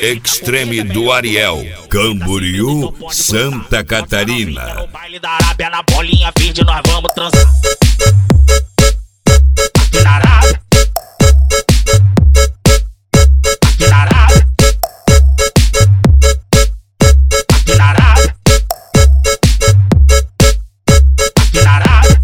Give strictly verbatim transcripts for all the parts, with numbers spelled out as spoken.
Extreme do Ariel, Camboriú, Santa Catarina. No baile da Arábia, na bolinha verde, nós vamos transar. Aqui na Arábia, aqui na Arábia, aqui na Arábia, aqui na Arábia.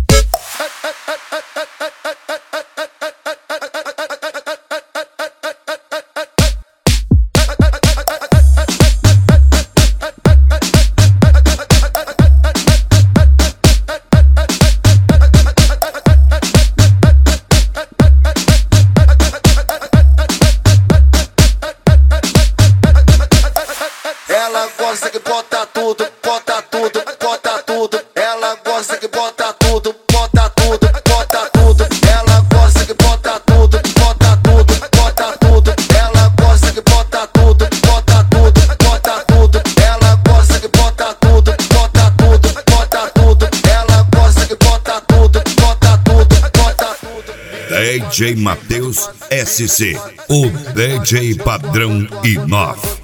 Ela gosta que bota tudo, bota tudo, bota tudo. Ela gosta que bota tudo, bota tudo, bota tudo. Ela gosta que bota tudo, bota tudo, bota tudo. Ela gosta que bota tudo, bota tudo, bota tudo. Ela gosta que bota tudo, bota tudo, bota tudo. Ela gosta que bota tudo, bota tudo, bota tudo. D J Matheus S C, o D J padrão I nove.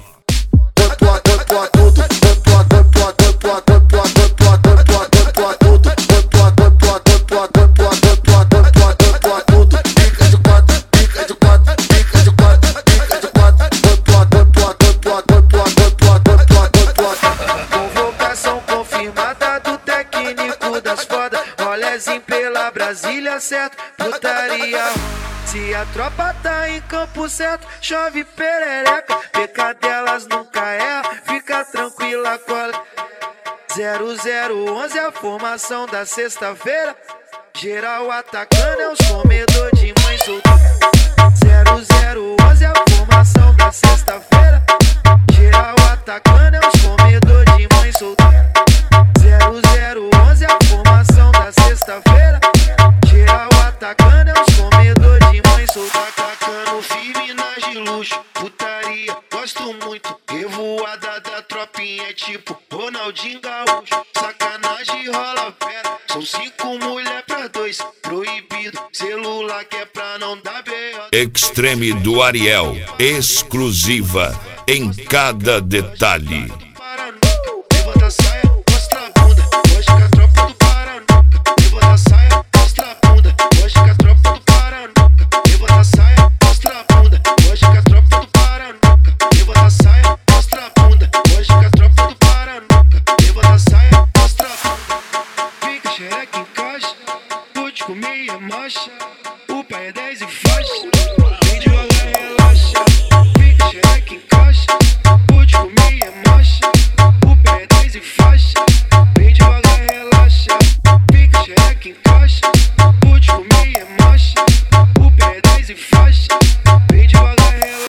Convocação confirmada do técnico das fodas. Rolezinho pela Brasília, certo? Putaria. Se a tropa tá em campo certo, chove perereca. Pecadelas nunca erra, fica tranquila, cola. zero zero onze a formação da sexta-feira. Geral atacando é os comedor de mãe solteira. zero zero onze a formação da sexta-feira. Geral atacando é os comedor de mãe solteira. zero zero onze a formação da sexta-feira. Geral atacando é os comedor de mãe solteira. Atacando firme nas de luxo, putaria, gosto muito. Revoada da tropinha, tipo Ronaldinho Gaúcho. Sacanagem rola pera, são cinco mulher pra dois. Proibido, celular que é pra não dar B O. Extreme do Ariel, exclusiva em cada detalhe.